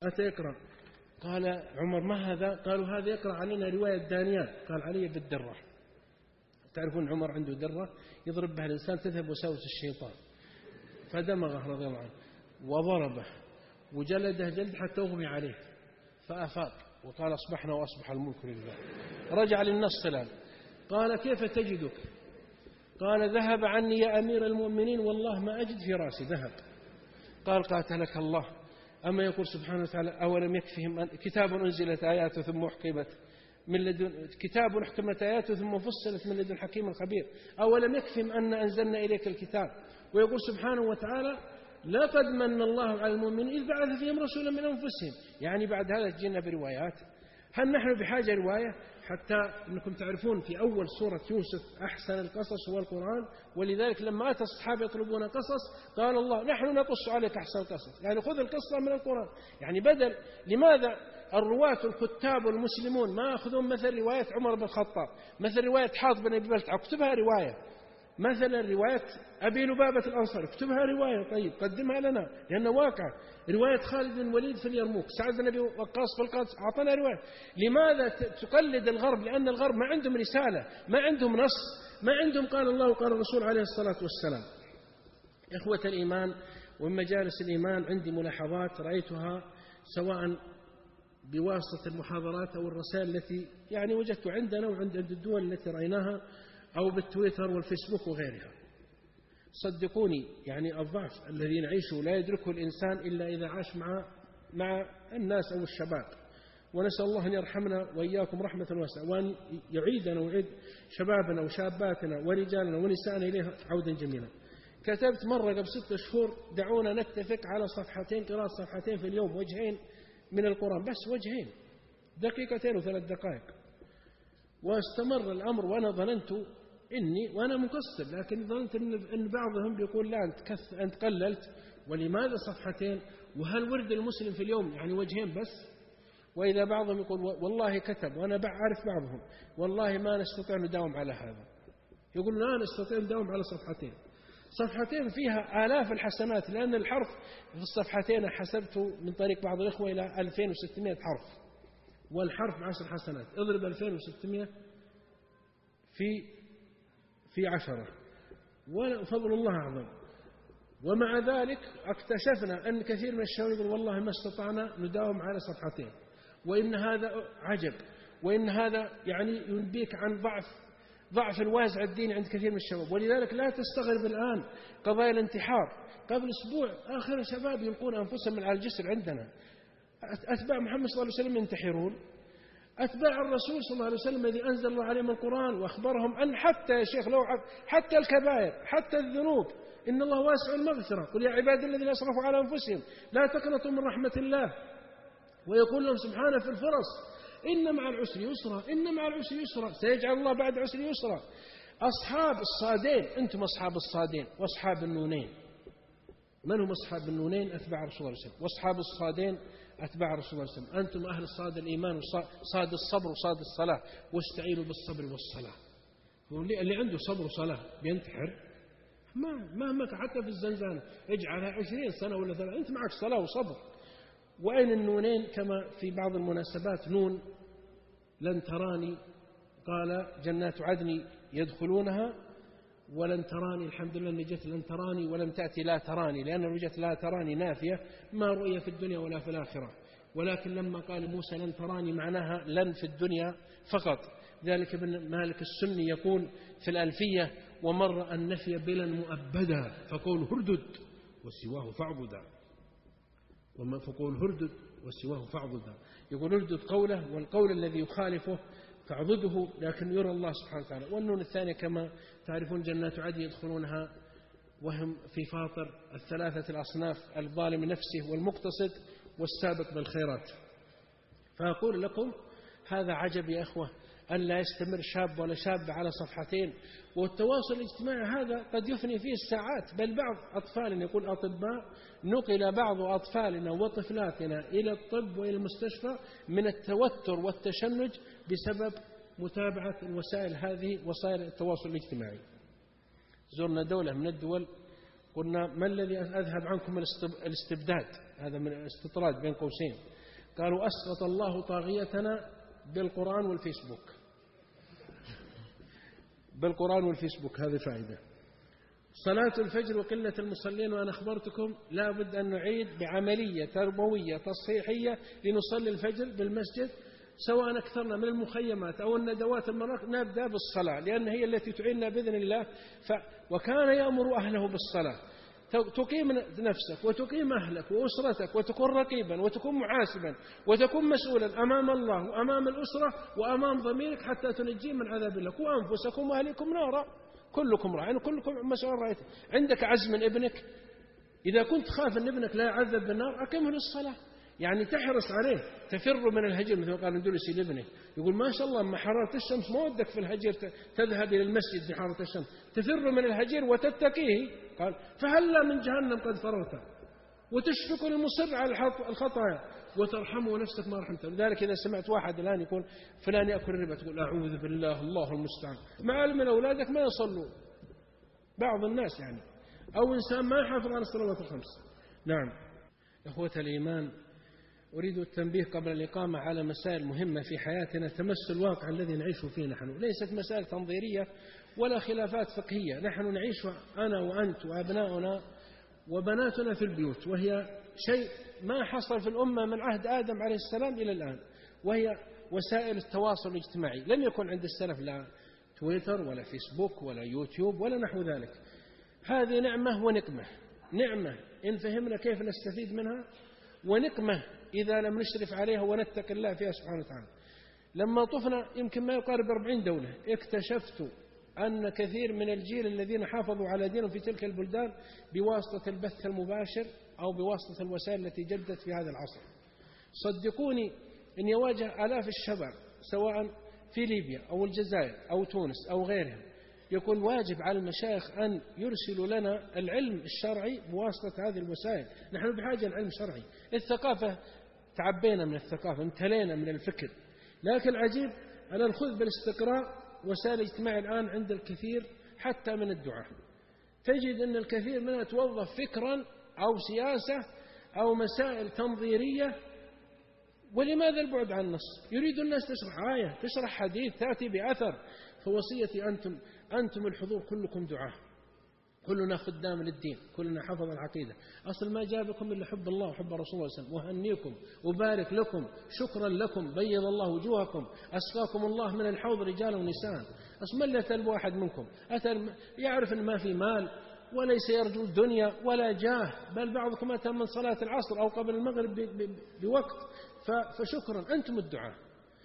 أتى يقرأ. قال عمر: ما هذا؟ قالوا: هذا يقرأ علينا رواية دانيال. قال: علي بالدرة. تعرفون عمر عنده درة يضرب بها الإنسان تذهب وساوس الشيطان، فدمغه رضي الله عنه وضربه وجلده جلد حتى أغمي عليه، فأفاق وقال: أصبحنا وأصبح الملك لله. رجع للنص. قال: كيف تجدك؟ قال: ذهب عني يا أمير المؤمنين، والله ما أجد في رأسي ذهب. قال: قاتلك الله، أما يقول سبحانه وتعالى: أولم يكفهم كتاب أنزلت آياته ثم أحكمت من لدن كتاب أحكمت آياته ثم فصلت من لدن حكيم خبير، أولم يكفهم أن أنزلنا إليك الكتاب. ويقول سبحانه وتعالى: لقد من الله على المؤمنين إذ بعث فيهم رسولا من أنفسهم. يعني بعد هذا تجينا بروايات. هل نحن بحاجة رواية؟ حتى أنكم تعرفون في أول سورة يوسف: أحسن القصص هو القرآن، ولذلك لما أتى الصحابة يطلبون قصص قال الله: نحن نقص عليك أحسن القصص، يعني خذ القصة من القرآن. يعني بدل. لماذا الرواة الكتاب المسلمون ما يأخذون مثل رواية عمر بن الخطاب، مثل رواية حاطب بن أبي بلتعة اكتبها رواية، مثلا رواية أبي لبابة الأنصاري اكتبها رواية، طيب قدمها لنا لأنه واقع. رواية خالد بن الوليد في اليرموك، سعد بن أبي وقاص في القادس، أعطنا رواية. لماذا تقلد الغرب؟ لأن الغرب ما عندهم رسالة، ما عندهم نص، ما عندهم قال الله وقال الرسول عليه الصلاة والسلام. إخوة الإيمان، ومن مجالس الإيمان عندي ملاحظات رأيتها سواء بواسطة المحاضرات أو الرسائل التي يعني وجدت عندنا وعند الدول التي رأيناها، أو بالتويتر والفيسبوك وغيرها. صدقوني يعني الضعف الذي نعيشه لا يدركه الإنسان إلا إذا عاش مع الناس أو الشباب. ونسأل الله أن يرحمنا وإياكم رحمة واسعة، وأن يعيدنا ويعيد شبابنا وشاباتنا ورجالنا ونساءنا إليه عودا جميلا. كتبت مرة قبل 6 شهور: دعونا نتفق على صفحتين، قراءة صفحتين في اليوم، وجهين من القرآن، بس وجهين، 2 و3 دقائق. واستمر الأمر، وأنا ظننت وأنا مقصر، لكن ظننت أن بعضهم بيقول: لا أنت قللت، ولماذا صفحتين؟ وهل ورد المسلم في اليوم يعني وجهين بس؟ وإذا بعضهم يقول والله كتب، وأنا أعرف بعضهم والله ما نستطيع نداوم على هذا، يقول لا نستطيع نداوم على صفحتين فيها آلاف الحسنات، لأن الحرف في الصفحتين حسبت من طريق بعض الإخوة إلى 2600 حرف، والحرف 10 حسنات، اضرب 2600 في 10، وفضل الله أعظم. ومع ذلك اكتشفنا أن كثير من الشباب يقول والله ما استطعنا نداوم على صفحتين، وإن هذا عجب، وإن هذا يعني ينبيك عن ضعف الوازع الديني عند كثير من الشباب. ولذلك لا تستغرب الآن قضايا الانتحار. قبل أسبوع آخر شباب يلقون أنفسهم من على الجسر عندنا، أتباع محمد صلى الله عليه وسلم ينتحرون، أتباع الرسول صلى الله عليه وسلم الذي أنزل الله عليهم القرآن وأخبرهم أن حتى يا شيخ لو حتى الكبائر حتى الذنوب إن الله واسع المغفرة، قل يا عبادي الذين أسرفوا على أنفسهم لا تقنطوا من رحمة الله. ويقول لهم سبحانه في الفرص: إن مع العسر يسرا، إن مع العسر يسرا، سيجعل الله بعد عسر يسرا. أصحاب الصادين، أنتم أصحاب الصادين وأصحاب النونين. من هم أصحاب النونين؟ أتباع رسول الله صلى الله عليه وسلم. وأصحاب الصادين أتباع رسول الله صلى الله عليه وسلم. أنتم أهل الصاد الإيمان وصاد الصبر وصاد الصلاة، واستعينوا بالصبر والصلاة. اللي عنده صبر وصلاة بينتحر مهما حتى في الزنزانة اجعلها 20 سنة ولا 30، أنت معك صلاة وصبر. وأين النونين؟ كما في بعض المناسبات: نون لن تراني، قال جنات عدن يدخلونها، ولن تراني الحمد لله أني جئت لن تراني، ولم تأتي لا تراني، لأن وجدت لا تراني نافية ما رؤية في الدنيا ولا في الآخرة. ولكن لما قال موسى لن تراني معناها لن في الدنيا فقط. ذلك ابن مالك السني يقول في الألفية: ومر النفي بلا مؤبدا، فقول هردد وسواه فاعبدا. فقول هردد وسواه فاعبدا، يقول هردد قوله، والقول الذي يخالفه فاعبده، لكن يرى الله سبحانه وتعالى. والنون الثانية كما تعرفون: جنات عدن يدخلونها وهم في فاطر 3 الأصناف: الظالم نفسه والمقتصد والسابق بالخيرات. فأقول لكم هذا عجب يا أخوة أن لا يستمر شاب ولا شاب على صفحتين. والتواصل الاجتماعي هذا قد يفني فيه الساعات، بل بعض أطفالنا، يقول أطباء: نقل بعض أطفالنا وطفلاتنا إلى الطب وإلى المستشفى من التوتر والتشنج بسبب متابعة الوسائل هذه، وسائل التواصل الاجتماعي. زرنا دولة من الدول، قلنا: ما الذي أذهب عنكم الاستبداد؟ هذا من الاستطراد بين قوسين. قالوا أسقط الله طاغيتنا بالقرآن والفيسبوك. بالقرآن والفيسبوك، هذه فائدة. صلاة الفجر وقلة المصلين، وأنا أخبرتكم لا بد أن نعيد بعملية تربوية تصحيحية لنصلي الفجر بالمسجد، سواء أكثرنا من المخيمات أو الندوات المراكز، نبدأ بالصلاة لأن هي التي تعيننا بإذن الله. وكان يأمر أهله بالصلاة، تقيم نفسك وتقيم أهلك وأسرتك وتكون رقيبا وتكون محاسبا وتكون مسؤولا أمام الله وأمام الأسرة وأمام ضميرك حتى تنجي من عذاب الله. وأنفسكم وأهلكم نارا، كلكم راع كلكم مسؤول رأيته. عندك عزم من ابنك، إذا كنت خاف أن ابنك لا يعذب بالنار أقمه للصلاة، يعني تحرص عليه، تفر من الهجر مثل ما قال اندلسي لابنه، يقول ما شاء الله أما حرارة الشمس ما ودك في الهجر تذهب إلى المسجد في حرارة الشمس، تفر من الهجر وتتقيه. قال فهلا من جهنم قد فررت، وتشفق المصر على الخطايا وترحمه نفسك ما رحمته. لذلك إذا سمعت واحد الآن يقول فلان يأكل الربا تقول أعوذ بالله الله المستعان، مع علم من أولادك ما يصلوا بعض الناس يعني، أو إنسان ما يحافظ على الصلوات الخمس. نعم إخوة الإيمان، أريد التنبيه قبل الإقامة على مسائل مهمة في حياتنا تمس الواقع الذي نعيش فيه نحن، ليست مسائل تنظيرية ولا خلافات فقهية، نحن نعيش أنا وأنت وأبناؤنا وبناتنا في البيوت، وهي شيء ما حصل في الأمة من عهد آدم عليه السلام إلى الآن، وهي وسائل التواصل الاجتماعي. لم يكن عند السلف لا تويتر ولا فيسبوك ولا يوتيوب ولا نحو ذلك. هذه نعمة ونقمة، نعمة إن فهمنا كيف نستفيد منها، ونقمة إذا لم نشرف عليها ونتق الله فيها سبحانه وتعالى. لما طفنا يمكن ما يقارب 40 دولة، اكتشفت أن كثير من الجيل الذين حافظوا على دينهم في تلك البلدان بواسطة البث المباشر أو بواسطة الوسائل التي جدت في هذا العصر. صدقوني إن يواجه آلاف الشباب سواء في ليبيا أو الجزائر أو تونس أو غيرهم، يكون واجب على المشايخ أن يرسلوا لنا العلم الشرعي بواسطة هذه الوسائل. نحن بحاجة لعلم شرعي. الثقافة تعبينا من الثقافة، امتلينا من الفكر، لكن العجيب أن نأخذ بالاستقراء وسائل الاجتماع الآن عند الكثير حتى من الدعاة، تجد أن الكثير منها توظف فكرا أو سياسة أو مسائل تنظيرية. ولماذا البعد عن النص؟ يريد الناس تشرح آية، تشرح حديث، تأتي بأثر. فوصيتي أنتم الحضور كلكم دعاة، كلنا خدام للدين، كلنا حفظ العقيدة. أصل ما جابكم إلا حب الله وحب رسول الله صلى الله عليه وسلم. وهنيكم وبارك لكم، شكرا لكم، بيض الله وجوهكم، أسقاكم الله من الحوض رجالا ونساء. أصملت الواحد منكم أتى يعرف أن ما في مال وليس يرجو الدنيا ولا جاه، بل بعضكم أتى من صلاة العصر أو قبل المغرب بوقت. فشكرا أنتم الدعاء.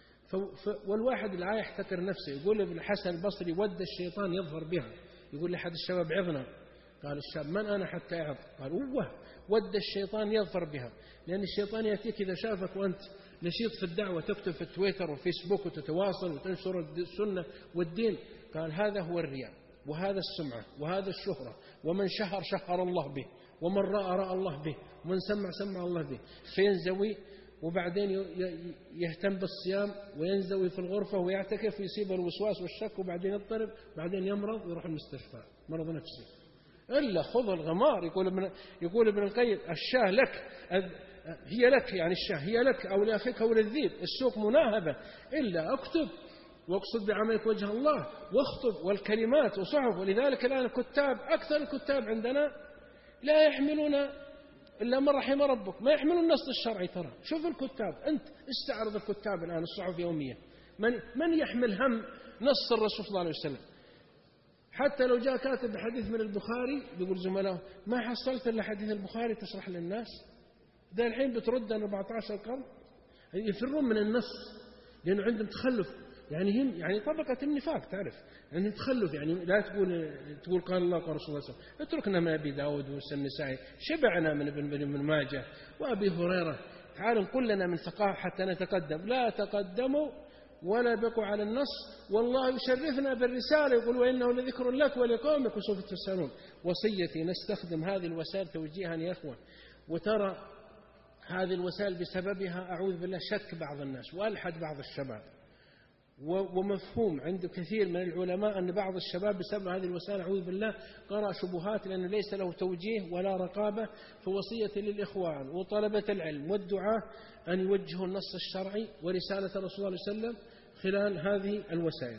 والواحد لا يحتكر نفسه. يقول ابن الحسن البصري ود الشيطان يظفر بها. يقول لأحد الشباب عظنا، قال الشاب من أنا حتى أعظ؟ قال ود الشيطان يظفر بها، لأن الشيطان يأتيك إذا شافك وأنت نشيط في الدعوة، تكتب في تويتر وفيسبوك وتتواصل وتنشر السنة والدين. قال هذا هو الرياء، وهذا السمعة، وهذا الشهرة، ومن شهر الله به، ومن رأى الله به، ومن سمع الله به. فينزوي وبعدين يهتم بالصيام وينزوي في الغرفة ويعتكف ويصيب الوسواس والشك، وبعدين يضطرب، بعدين يمرض ويروح المستشفى مرض نفسي. إلا خذ الغمار. يقول ابن القيم الشاه لك، هي لك، يعني الشاه هي لك أو لأخيك أو للذيب، السوق مناهبة. إلا اكتب واقصد بعملك وجه الله، واخطب، والكلمات وصحف. ولذلك الآن الكتاب، أكثر الكتاب عندنا لا يحملون إلا من رحم ربك، ما يحملون النص الشرعي. ترى شوف الكتاب، أنت استعرض الكتاب الآن، الصحف يومية، من يحمل هم نص الرسول صلى الله عليه وسلم؟ حتى لو جاء كاتب حديث من البخاري بيقول زملائه ما حصلت إلا حديث البخاري تشرح للناس. ده الحين بترد عن 14 قرن. يفرون من النص لأنه عندهم تخلف، يعني هم يعني طبقة النفاق، تعرف يعني تخلف. يعني لا تقول قال الله قال رسول الله صلى الله عليه وسلم. اتركنا من أبي داود والنسائي، شبعنا من ابن ماجه وأبي هريرة. تعالوا نقول لنا من ثقافة حتى نتقدم. لا تقدموا ولا بقوا على النص، والله يشرفنا بالرسالة. يقول وإنه لذكر لك ولقومك وسوف تسألون. وصيتي نستخدم هذه الوسائل توجيها يا إخوة. وترى هذه الوسائل بسببها أعوذ بالله شك بعض الناس وألحد بعض الشباب. ومفهوم عند كثير من العلماء أن بعض الشباب بسبب هذه الوسائل أعوذ بالله قرأ شبهات لأنه ليس له توجيه ولا رقابة. فوصية للإخوان وطلبة العلم والدعاة أن يوجهوا النص الشرعي ورسالة الرسول صلى الله عليه وسلم خلال هذه الوسائل.